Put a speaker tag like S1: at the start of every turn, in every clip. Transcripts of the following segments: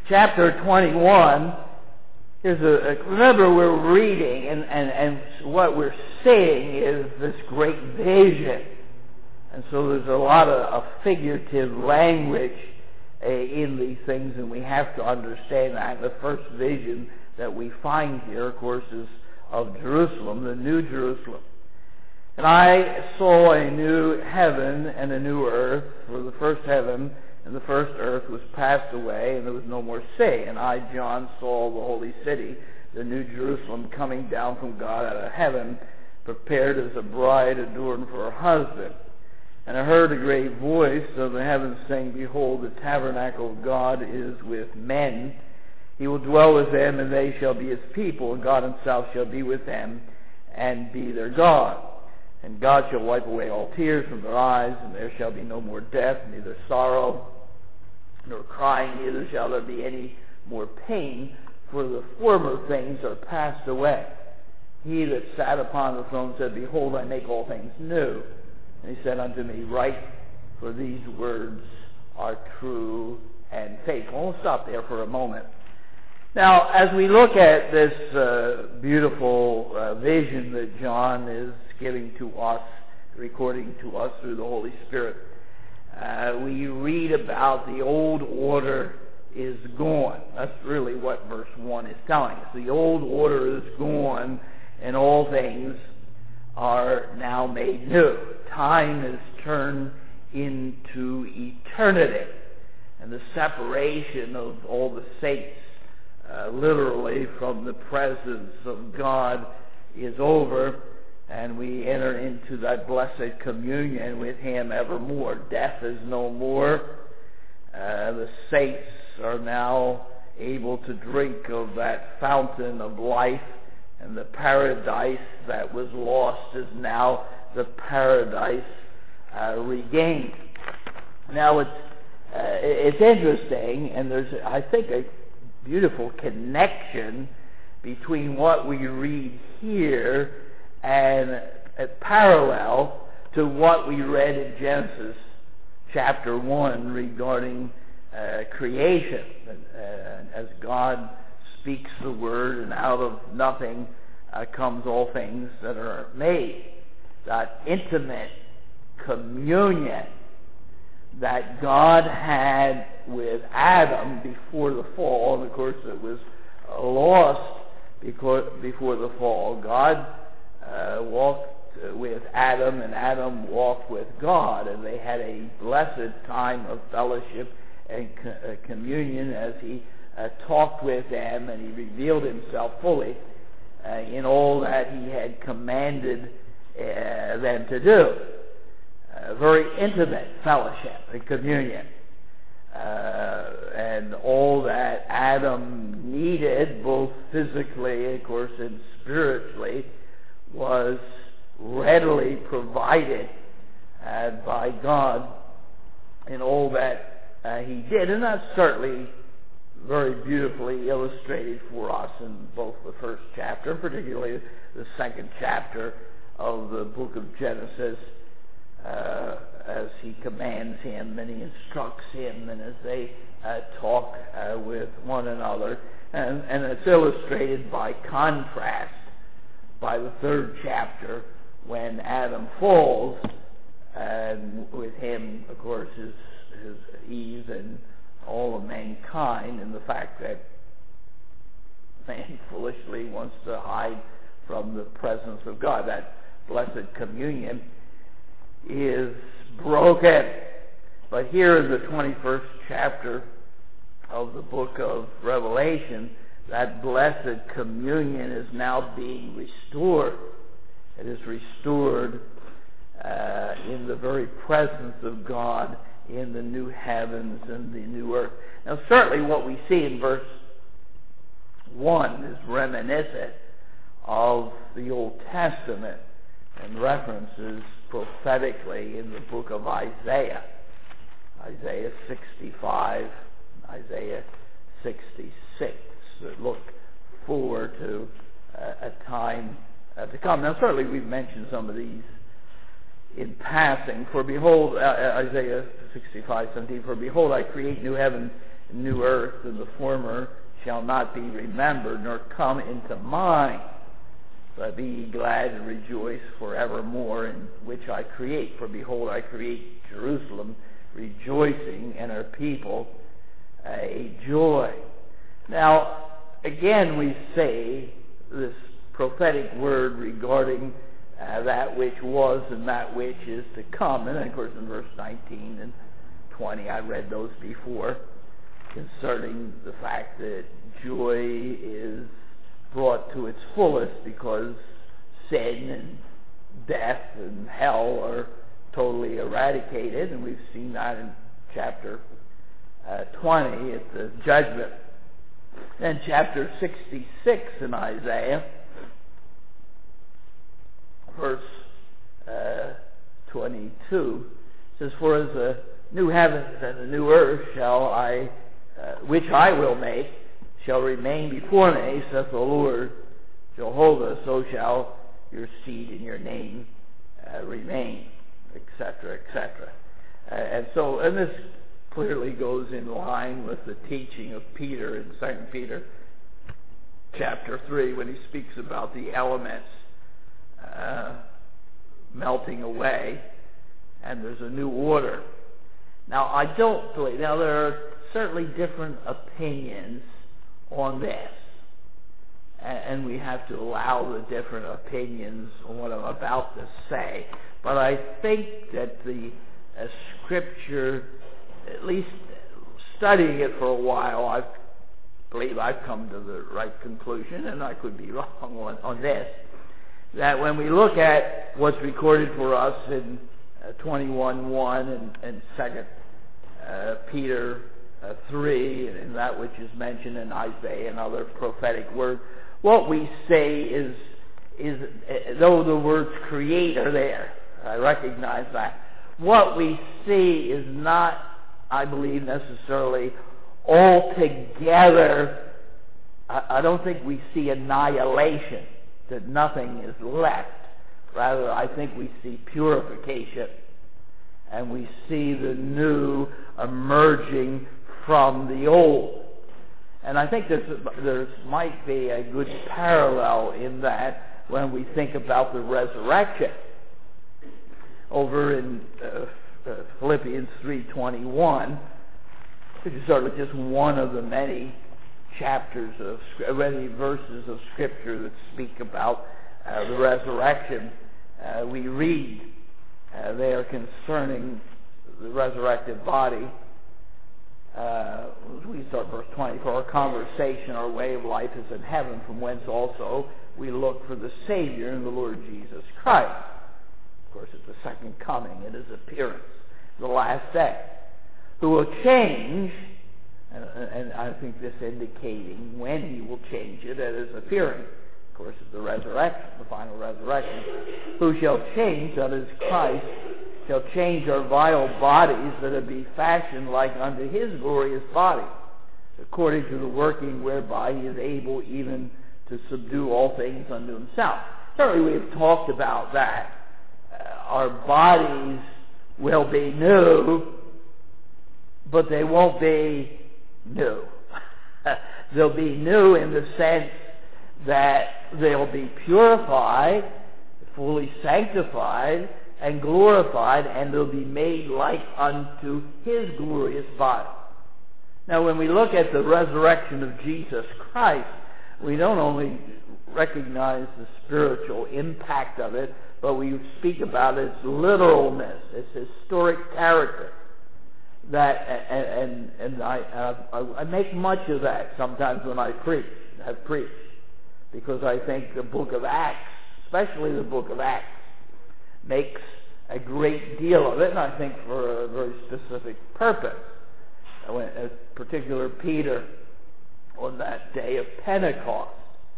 S1: chapter 21, remember we're reading, and what we're seeing is this great vision. And so there's a lot of figurative language in these things, and we have to understand that. The first vision that we find here, of course, is of Jerusalem, the New Jerusalem. And I saw a new heaven and a new earth, for the first heaven and the first earth was passed away, and there was no more sea. And I, John, saw the holy city, the New Jerusalem, coming down from God out of heaven, prepared as a bride adorned for her husband. And I heard a great voice of the heavens saying, Behold, the tabernacle of God is with men. He will dwell with them, and they shall be his people, and God himself shall be with them, and be their God. And God shall wipe away all tears from their eyes, and there shall be no more death, neither sorrow, nor crying, neither shall there be any more pain, for the former things are passed away. He that sat upon the throne said, Behold, I make all things new. And he said unto me, Write, for these words are true and faithful. We'll stop there for a moment. Now, as we look at this beautiful vision that John is giving to us, recording to us through the Holy Spirit, we read about the old order is gone. That's really what verse 1 is telling us. The old order is gone, and all things are now made new. Time is turned into eternity, and the separation of all the saints literally from the presence of God is over, and we enter into that blessed communion with him evermore. Death is no more. The saints are now able to drink of that fountain of life, and the paradise that was lost is now the paradise regained. Now it's interesting, and there's, I think, a beautiful connection between what we read here and a parallel to what we read in Genesis chapter 1 regarding creation. As God speaks the word, and out of nothing comes all things that are made. That intimate communion that God had with Adam before the fall, and of course it was lost before the fall. God walked with Adam, and Adam walked with God, and they had a blessed time of fellowship and communion as he talked with them, and he revealed himself fully in all that he had commanded them to do. Very intimate fellowship and communion. And all that Adam needed, both physically, of course, and spiritually, was readily provided by God in all that he did. And that's certainly very beautifully illustrated for us in both the first chapter, and particularly the second chapter of the book of Genesis, as he commands him and he instructs him, and as they talk with one another. And it's illustrated by contrast by the third chapter, when Adam falls, and with him, of course, is Eve and all of mankind, and the fact that man foolishly wants to hide from the presence of God. That blessed communion is broken. But here in the 21st chapter of the book of Revelation, that blessed communion is now being restored. It is restored in the very presence of God in the new heavens and the new earth. Now, certainly what we see in verse 1 is reminiscent of the Old Testament and references prophetically in the book of Isaiah. Isaiah 65, Isaiah 66 that look forward to a time to come. Now, certainly we've mentioned some of these in passing. For behold, Isaiah 65:17, for behold, I create new heaven new earth, and the former shall not be remembered, nor come into mind. But be ye glad and rejoice forevermore, in which I create. For behold, I create Jerusalem rejoicing, and her people a joy. Now, again, we say this prophetic word regarding that which was and that which is to come. And then, of course, in verse 19 and 20, I read those before, concerning the fact that joy is brought to its fullest because sin and death and hell are totally eradicated, and we've seen that in chapter 20 at the judgment. Then chapter 66 in Isaiah, verse 22, says, "For as a new heavens and a new earth which I will make, shall remain before me, saith the Lord Jehovah, so shall your seed and your name remain," etc., etc. And this clearly goes in line with the teaching of Peter in 2 Peter chapter 3, when he speaks about the elements melting away, and there's a new order. Now, I don't believe, now there are certainly different opinions on this, and we have to allow the different opinions on what I'm about to say, but I think that the Scripture, at least studying it for a while, I believe I've come to the right conclusion, and I could be wrong on this, that when we look at what's recorded for us in 21:1 and 2 Peter 3, and that which is mentioned in Isaiah and other prophetic words, what we say is though the words create are there, I recognize that, what we see is not, I believe, necessarily altogether, I don't think we see annihilation, that nothing is left. Rather, I think we see purification, and we see the new emerging from the old. And I think there might be a good parallel in that when we think about the resurrection. Over in Philippians 3:21, which is sort of just one of the many many verses of Scripture that speak about the resurrection, we read there concerning the resurrected body. We start verse 20. "For our conversation, our way of life is in heaven, from whence also we look for the Savior in the Lord Jesus Christ." Of course, it's the second coming, it is appearance, the last day, who will change, and I think this indicating when he will change it at his appearing. Of course, it's the resurrection, the final resurrection. "Who shall change," that is Christ, "shall change our vile bodies, that it be fashioned like unto his glorious body, according to the working whereby he is able even to subdue all things unto himself." Certainly we have talked about that. Our bodies will be new, but they won't be new. They'll be new in the sense that they'll be purified, fully sanctified, and glorified, and they'll be made like unto his glorious body. Now, when we look at the resurrection of Jesus Christ, we don't only recognize the spiritual impact of it, but we speak about its literalness, its historic character. That, and I make much of that sometimes when I have preached, because I think the book of Acts, especially the book of Acts, makes a great deal of it, and I think for a very specific purpose. In particular, Peter, on that day of Pentecost,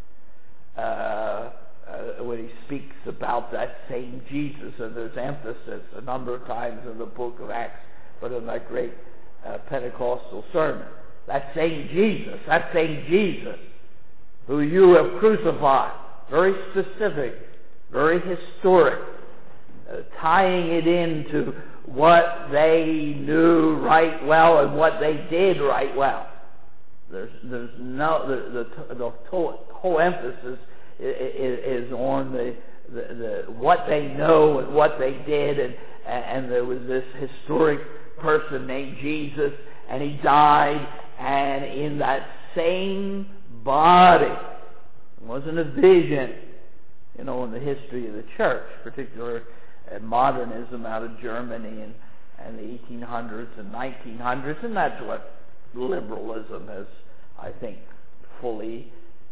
S1: when he speaks about that same Jesus, and there's emphasis a number of times in the book of Acts, but in that great Pentecostal sermon. That same Jesus who you have crucified, very specific, very historic, tying it into what they knew right well and what they did right well. There's no the whole emphasis is on the what they know and what they did, and there was this historic person named Jesus, and he died, and in that same body, it wasn't a vision, in the history of the church, particularly modernism out of Germany and the 1800s and 1900s, and that's what liberalism has, I think, fully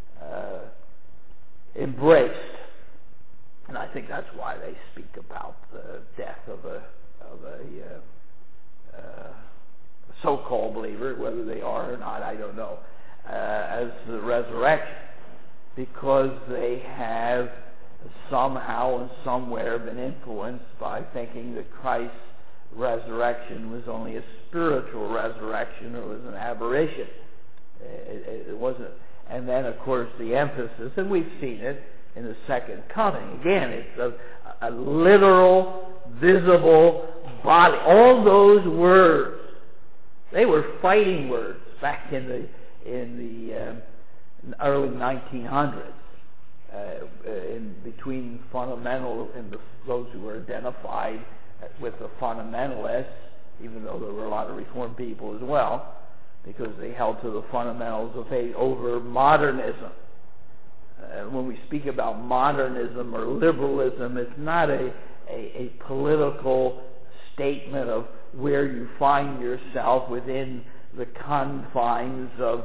S1: embraced. And I think that's why they speak about the death of a so-called believer, whether they are or not, I don't know, as the resurrection, because they have somehow and somewhere been influenced by thinking that Christ's resurrection was only a spiritual resurrection, or was an aberration. It wasn't. And then, of course, the emphasis, and we've seen it in the second coming. Again, it's a literal, visible body. All those words, they were fighting words back in the early 1900s. In between fundamental and those who were identified with the fundamentalists, even though there were a lot of Reformed people as well, because they held to the fundamentals of faith over modernism. When we speak about modernism or liberalism, it's not a political statement of where you find yourself within the confines of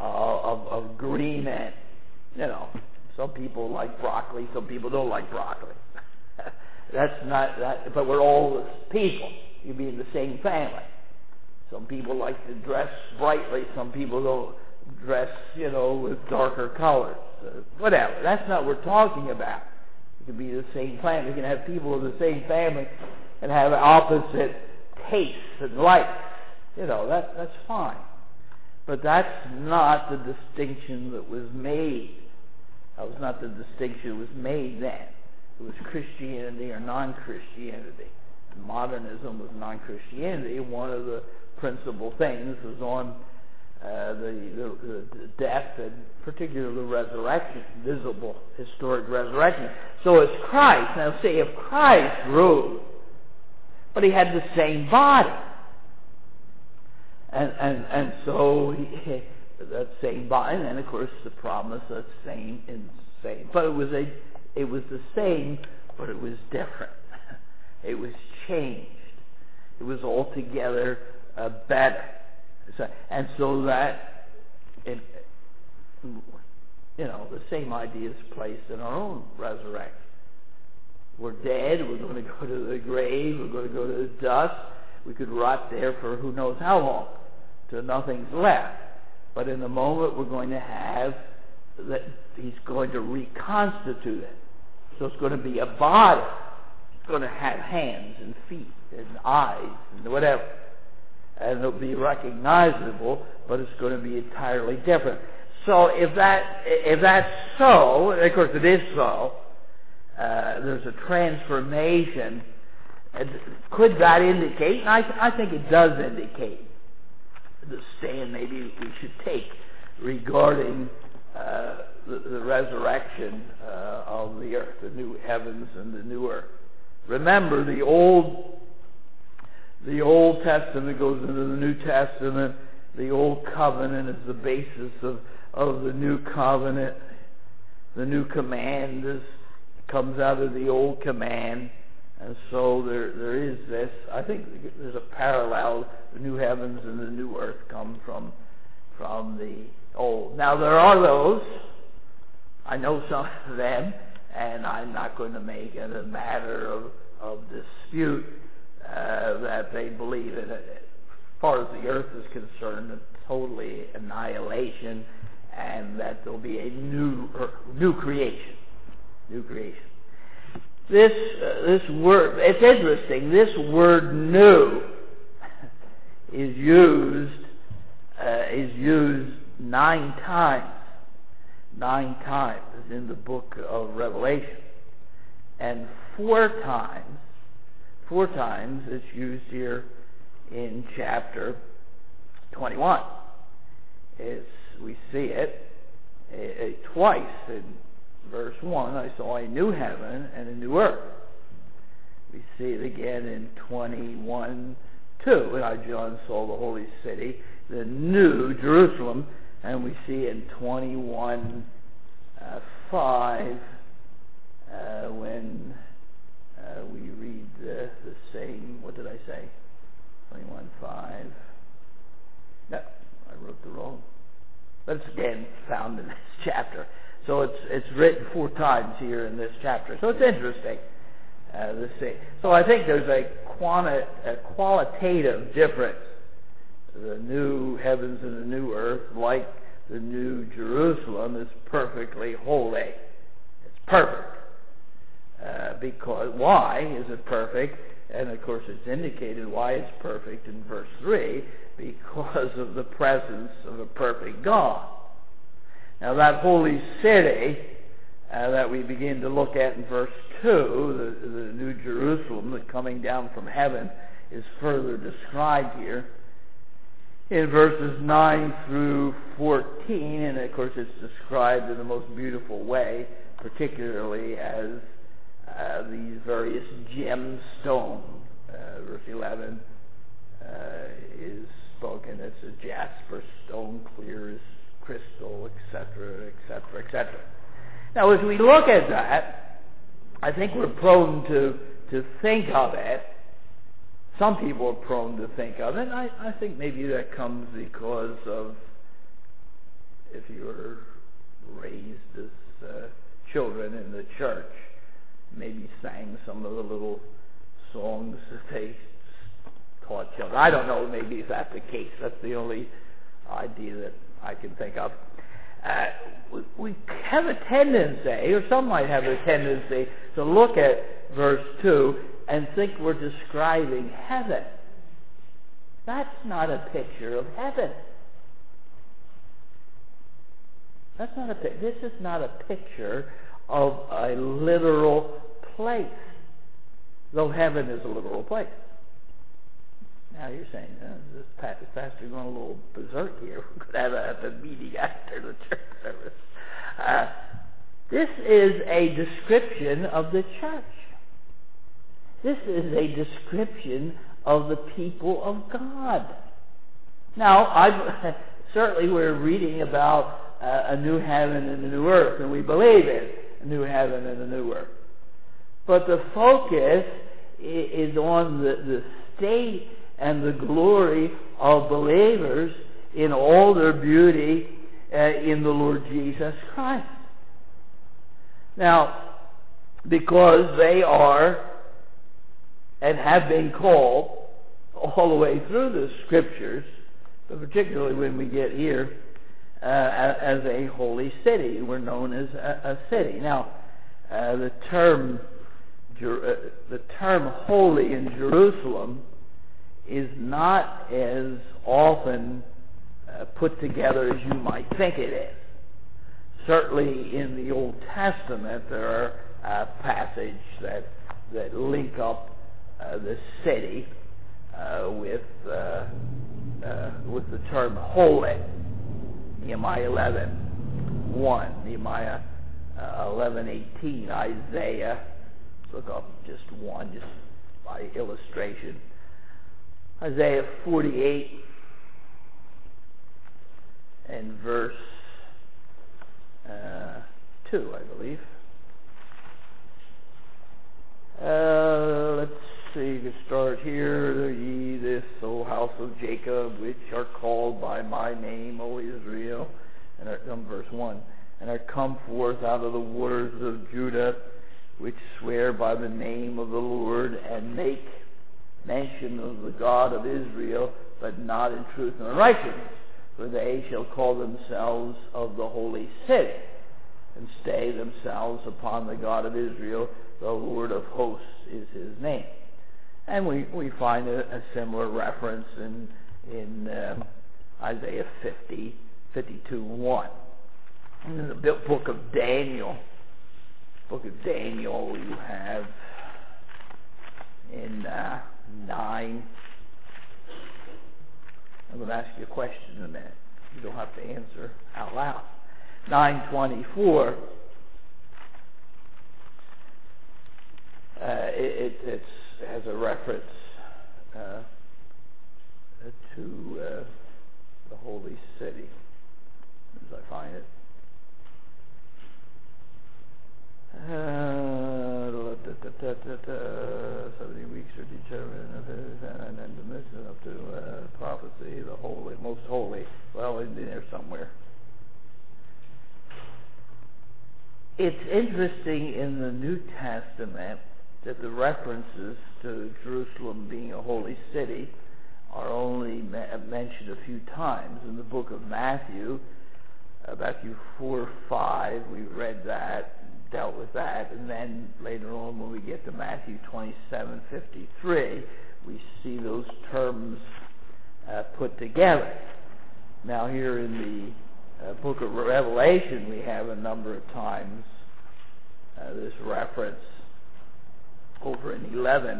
S1: agreement. Some people like broccoli, some people don't like broccoli. That's not that, but we're all people. You be in the same family. Some people like to dress brightly, some people don't dress, with darker colors. Whatever. That's not what we're talking about. You can be the same family. You can have people of the same family and have opposite tastes and likes. That's fine. But that's not the distinction that was made. That was not the distinction that was made then. It was Christianity or non-Christianity. And modernism was non-Christianity. One of the principal things was on the death and particularly the resurrection, visible, historic resurrection. So it's Christ. Now say if Christ rose, but he had the same body. And so that same body, and then of course the promise that same in same. But it was the same, but it was different. It was changed. It was altogether better. And so that the same idea is placed in our own resurrection. We're dead. We're going to go to the grave. We're going to go to the dust. We could rot there for who knows how long, till nothing's left. But in the moment, we're going to have that. He's going to reconstitute it. So it's going to be a body. It's going to have hands and feet and eyes and whatever. And it'll be recognizable, but it's going to be entirely different. So if that's so, and of course it is so, there's a transformation. Could that indicate? And I think it does indicate the stand maybe we should take regarding the resurrection of the earth, the new heavens and the new earth. Remember, the Old Testament goes into the New Testament. The Old Covenant is the basis of the New Covenant. The New Command comes out of the Old Command. And so there is this, I think there's a parallel. The new heavens and the new earth come from the old. Now there are those, I know some of them, and I'm not going to make it a matter of dispute that they believe in it. As far as the earth is concerned, it's totally annihilation, and that there'll be a new creation. New creation. This word, it's interesting, this word new is used 9 times. 9 times in the book of Revelation. And 4 times 4 times it's used here in chapter 21. We see it twice. In verse 1, I saw a new heaven and a new earth. We see it again in 21:2. And I, John, saw the holy city, the new Jerusalem. And we see in 21:5 when we read the same. What did I say? 21:5. No, I wrote the wrong. But it's again found in this chapter. So it's written 4 times here in this chapter. So it's interesting to see. So I think there's a qualitative difference. The new heavens and the new earth, like the new Jerusalem, is perfectly holy. It's perfect. Because why is it perfect? And of course it's indicated why it's perfect in verse 3, because of the presence of a perfect God. Now that holy city that we begin to look at in verse 2, the new Jerusalem, the coming down from heaven, is further described here in verses 9 through 14, and of course it's described in the most beautiful way, particularly as these various gemstones. Verse 11 is spoken as a jasper stone, clear as crystal, etc., etc., etc. Now, as we look at that, I think we're prone to think of it. Some people are prone to think of it, and I think maybe that comes because of if you were raised as children in the church, maybe sang some of the little songs that they taught children. I don't know, maybe that's the case. That's the only idea that I can think of. We have a tendency, or some might have a tendency, to look at verse 2 and think we're describing heaven. That's not a picture of heaven. This is not a picture of a literal place, though heaven is a literal place. Now you're saying, this pastor going a little berserk here. We could have a meeting after the church service. This is a description of the church. This is a description of the people of God. Now, certainly we're reading about a new heaven and a new earth, and we believe in a new heaven and a new earth. But the focus is on the state and the glory of believers in all their beauty in the Lord Jesus Christ. Now, because they are and have been called all the way through the Scriptures, but particularly when we get here, as a holy city. We're known as a city. Now, the term holy in Jerusalem is not as often put together as you might think it is. Certainly in the Old Testament there are passages that link up the city with the term holy. Nehemiah 11:1, Nehemiah 11:18, Isaiah, look up just one, just by illustration. Isaiah 48 and verse 2, I believe. Let's see, you can start here. Ye this, O house of Jacob, which are called by my name, O Israel. And verse 1. And are come forth out of the waters of Judah, which swear by the name of the Lord, and make mention of the God of Israel, but not in truth and righteousness. For they shall call themselves of the holy city, and stay themselves upon the God of Israel. The Lord of hosts is his name. And we find a similar reference in Isaiah 52:1. And in the book of Daniel, you have in 9. I'm going to ask you a question in a minute. You don't have to answer out loud. 9:24. It has a reference to the holy city, as I find it. 70 weeks are determined, and then the mission up to prophecy, the holy, most holy. Well, it's in there somewhere. It's interesting in the New Testament that the references to Jerusalem being a holy city are only mentioned a few times. In the book of Matthew, Matthew 4:5, we read that, dealt with that, and then later on when we get to Matthew 27:53, we see those terms put together. Now here in the book of Revelation, we have a number of times this reference over in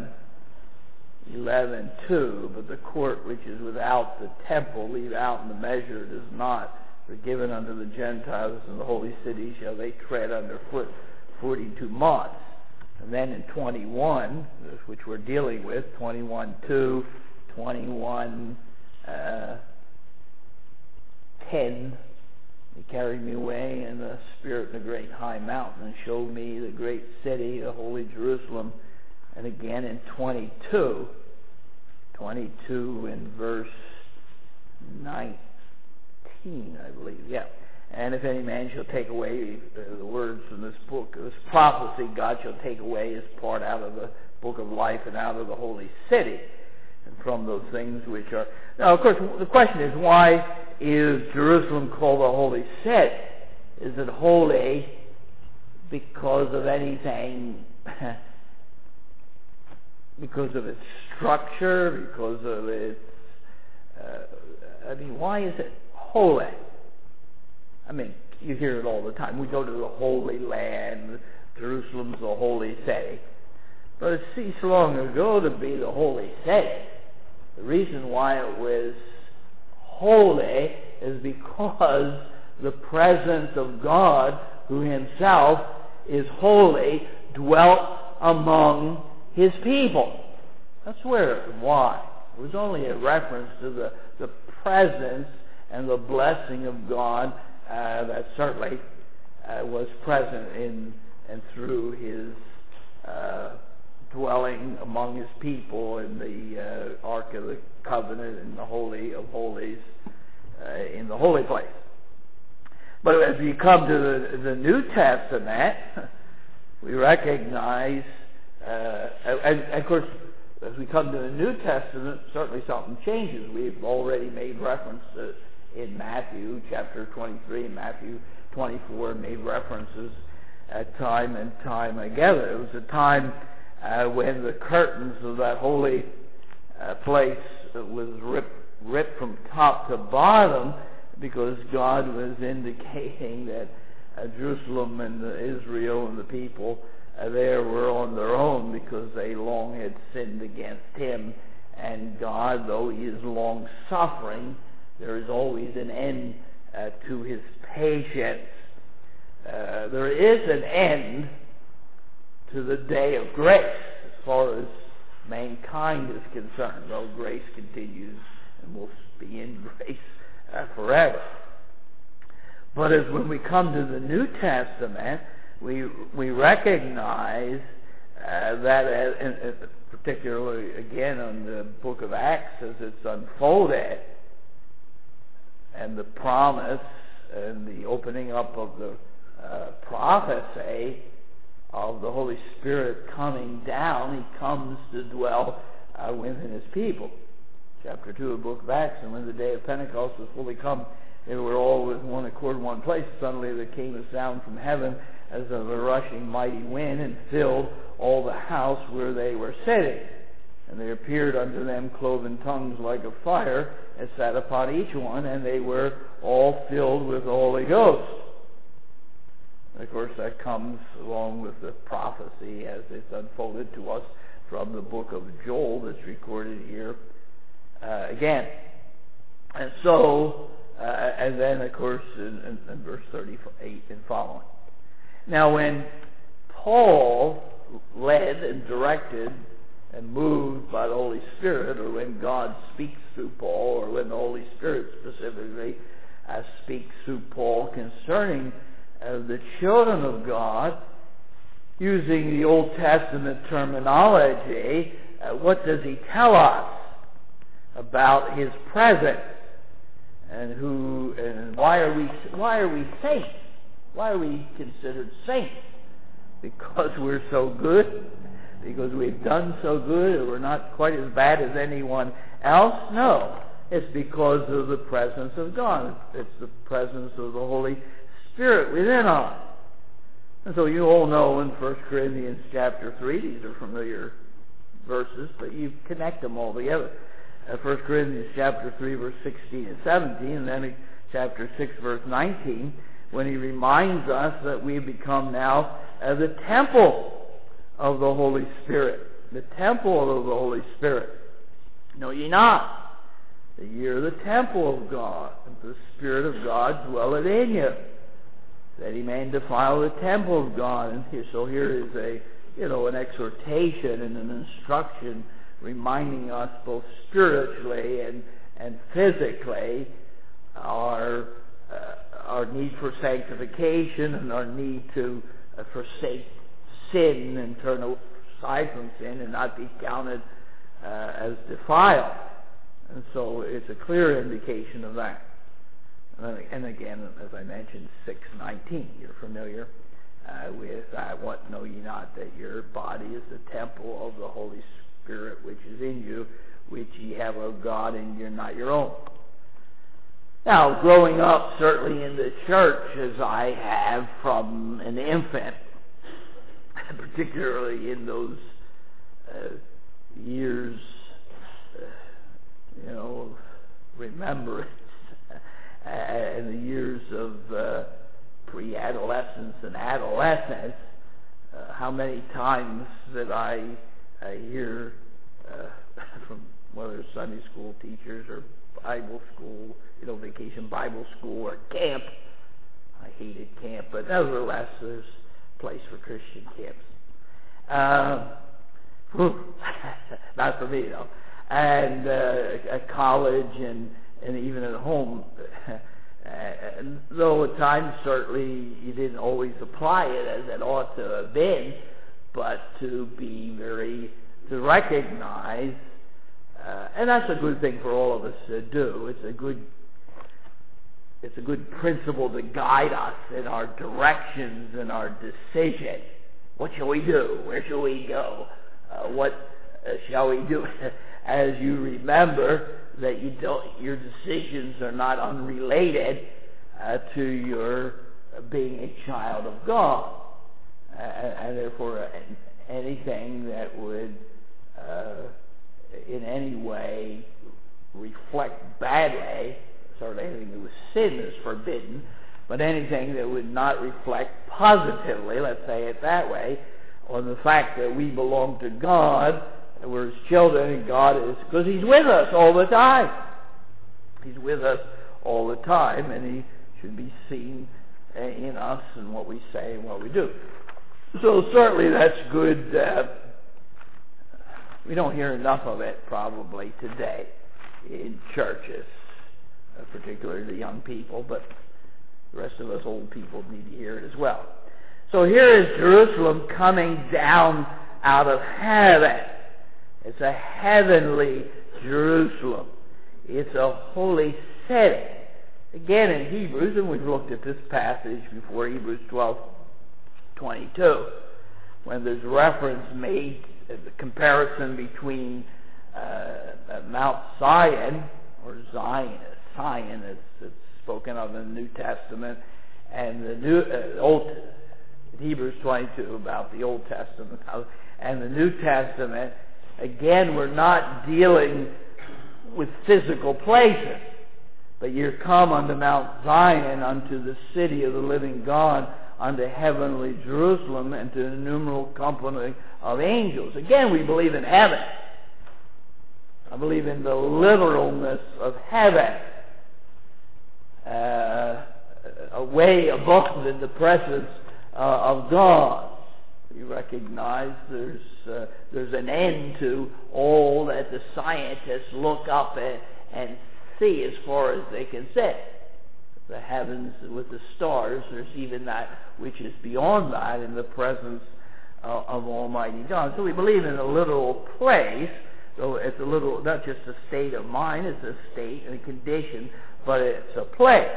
S1: 11:2, but the court which is without the temple, leave out in the measure, it is not forgiven unto the Gentiles, and the holy city shall they tread underfoot 42 months. And then in 21, which we're dealing with, 21:2, 21:10, he carried me away in the spirit in a great high mountain and showed me the great city, the holy Jerusalem. And again in 22 in verse 19, I believe, yeah. And if any man shall take away the words from this book, this prophecy, God shall take away his part out of the book of life and out of the holy city, and from those things which are... Now, of course, the question is, why is Jerusalem called a holy city? Is it holy because of anything... because of its structure, because of its... why is it holy? I mean, you hear it all the time. We go to the Holy Land. Jerusalem's the holy city. But it ceased long ago to be the holy city. The reason why it was holy is because the presence of God, who himself is holy, dwelt among his people. That's why. It was only a reference to the presence and the blessing of God that certainly was present in and through his dwelling among his people in the Ark of the Covenant and the Holy of Holies in the holy place. But as we come to the New Testament, we recognize, and of course, as we come to the New Testament, certainly something changes. We've already made reference to, in Matthew chapter 23 and Matthew 24, made references time and time again. It was a time when the curtains of that holy place was ripped from top to bottom, because God was indicating that Jerusalem and Israel and the people there were on their own, because they long had sinned against him. And God, though he is long-suffering, there is always an end to his patience. There is an end to the day of grace as far as mankind is concerned, though grace continues and will be in grace forever. But as when we come to the New Testament, we recognize that, particularly again on the book of Acts as it's unfolded, and the promise and the opening up of the prophecy of the Holy Spirit coming down. He comes to dwell within his people. Chapter 2 of the book of Acts, and when the day of Pentecost was fully come, they were all with one accord in one place. Suddenly there came a sound from heaven as of a rushing mighty wind, and filled all the house where they were sitting. And there appeared unto them cloven tongues like of fire, and sat upon each one, and they were all filled with the Holy Ghost. And of course, that comes along with the prophecy as it's unfolded to us from the book of Joel that's recorded here again. And so, and then of course in verse 38 and following. Now when Paul led and directed and moved by the Holy Spirit, or when God speaks through Paul, or when the Holy Spirit specifically speaks through Paul concerning the children of God, using the Old Testament terminology, what does he tell us about his presence? And why are we saints? Why are we considered saints? Because we're so good? Because we've done so good, or we're not quite as bad as anyone else? No. It's because of the presence of God. It's the presence of the Holy Spirit within us. And so you all know in 1 Corinthians chapter 3, these are familiar verses, but you connect them all together. 1 Corinthians chapter 3, verse 16 and 17, and then chapter 6, verse 19, when he reminds us that we become now the temple of the Holy Spirit. The temple of the Holy Spirit. Know ye not that ye are the temple of God, and the Spirit of God dwelleth in you, that he may defile the temple of God. And here is an exhortation and an instruction reminding us both spiritually and physically our need for sanctification and our need to forsake sin and turn aside from sin and not be counted as defiled. And so it's a clear indication of that. And again, as I mentioned, 6:19, you're familiar with what know ye not that your body is the temple of the Holy Spirit which is in you, which ye have of God, and you're not your own. Now, growing up certainly in the church as I have from an infant, particularly in those years, of remembrance, and the years of pre-adolescence and adolescence, how many times that I hear from whether Sunday school teachers or Bible school, vacation Bible school or camp. I hated camp, but nevertheless, there's a place for Christian camps. Not for me, though. And at college and even at home, though at times certainly you didn't always apply it as it ought to have been, but to recognize, and that's a good thing for all of us to do. It's a good principle to guide us in our directions and our decision. What shall we do? Where shall we go? What shall we do? As you remember that your decisions are not unrelated to your being a child of God, and therefore anything that would in any way reflect badly, certainly anything that was sin is forbidden, but anything that would not reflect positively, let's say it that way, on the fact that we belong to God, and we're His children, and God is, because He's with us all the time. He's with us all the time, and He should be seen in us and what we say and what we do. So certainly that's good. We don't hear enough of it probably today in churches, particularly the young people, but the rest of us old people need to hear it as well. So here is Jerusalem coming down out of heaven. It's a heavenly Jerusalem. It's a holy city. Again, in Hebrews, and we've looked at this passage before, Hebrews 12:22, when there's reference made, the comparison between Mount Zion, or Zion as it's spoken of in the New Testament, and the Old Hebrews 22 about the Old Testament and the New Testament. Again, we're not dealing with physical places, but you're come unto Mount Zion, unto the city of the living God, unto heavenly Jerusalem and to the innumerable company of angels. Again, we believe in heaven. I believe in the literalness of heaven. Way above in the presence of God. You recognize there's an end to all that the scientists look up and see as far as they can see. The heavens with the stars, there's even that which is beyond that in the presence of Almighty God. So we believe in a literal place, though it's a little, not just a state of mind, it's a state and a condition, but it's a place.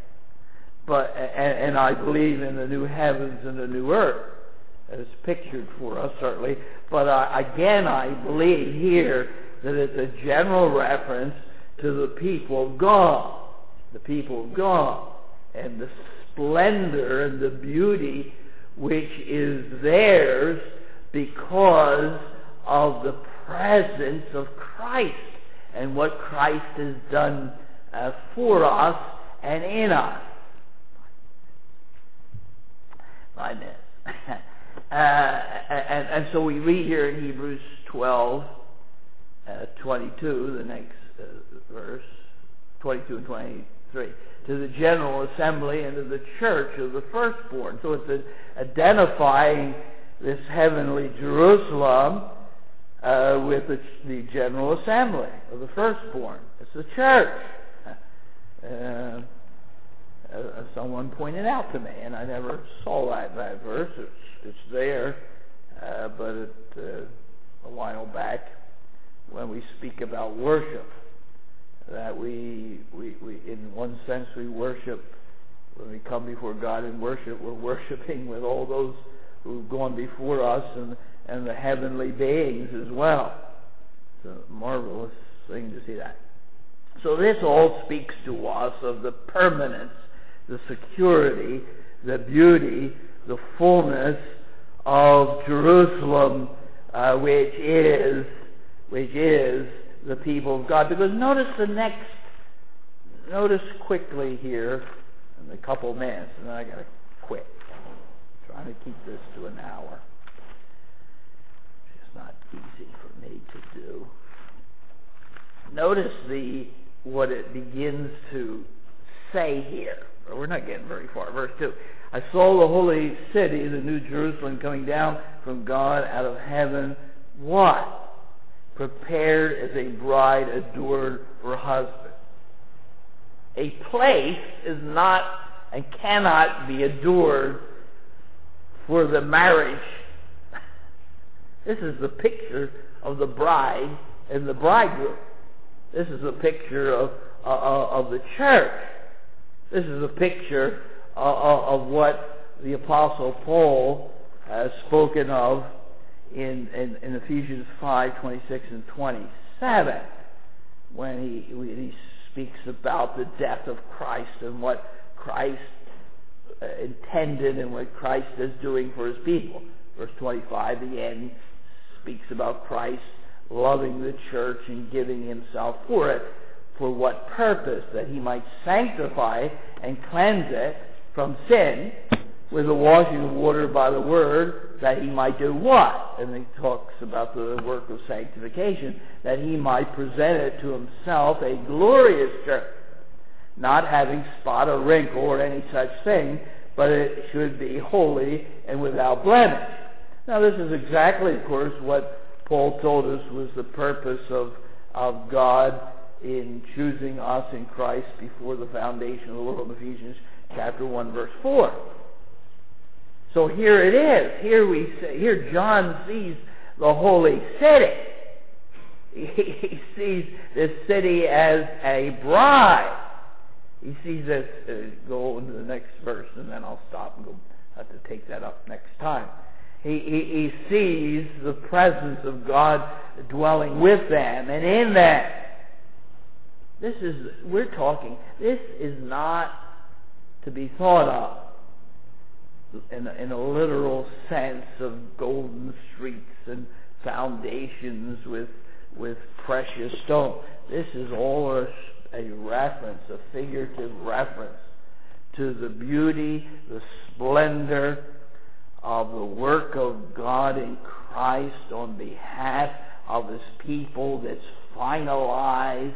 S1: And I believe in the new heavens and the new earth, as pictured for us, certainly. But again, I believe here that it's a general reference to the people of God. The people of God. And the splendor and the beauty which is theirs because of the presence of Christ and what Christ has done for us and in us. And so we read here in Hebrews 12, 22, the next verse, 22 and 23, to the general assembly and to the church of the firstborn. So it's identifying this heavenly Jerusalem with the general assembly of the firstborn. It's the church. Someone pointed out to me, and I never saw that verse. It's there, but a while back, when we speak about worship, that we in one sense we worship when we come before God in worship. We're worshiping with all those who've gone before us and the heavenly beings as well. It's a marvelous thing to see that. So this all speaks to us of the permanence, the security, the beauty, the fullness of Jerusalem, which is the people of God. Because notice quickly here, in a couple of minutes, and then I got to quit. I'm trying to keep this to an hour. It's not easy for me to do. Notice what it begins to say here. We're not getting very far. Verse 2. I saw the holy city, the new Jerusalem, coming down from God out of heaven. What? Prepared as a bride adored her husband. A place is not and cannot be adored for the marriage. This is the picture of the bride and the bridegroom. This is a picture of the church. This is a picture of what the Apostle Paul has spoken of in Ephesians 5:26 and 27, when he speaks about the death of Christ and what Christ intended and what Christ is doing for his people. Verse 25, the end, speaks about Christ loving the church and giving himself for it. For what purpose? That he might sanctify and cleanse it from sin with the washing of water by the word, that he might do what? And he talks about the work of sanctification, that he might present it to himself a glorious church, not having spot or wrinkle or any such thing, but it should be holy and without blemish. Now this is exactly, of course, what Paul told us was the purpose of God in choosing us in Christ before the foundation of the world, Ephesians chapter 1, verse 4. So here it is. Here John sees the holy city. He sees this city as a bride. He sees this. Go into the next verse, and then I'll stop and go. Have to take that up next time. He sees the presence of God dwelling with them and in them. This is not to be thought of in a literal sense of golden streets and foundations with precious stone. This is all a reference, a figurative reference to the beauty, the splendor of the work of God in Christ on behalf of His people that's finalized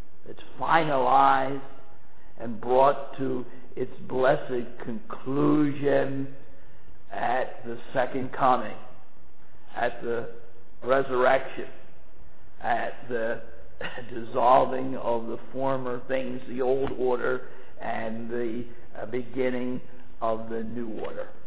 S1: and brought to its blessed conclusion at the second coming, at the resurrection, at the dissolving of the former things, the old order, and the beginning of the new order.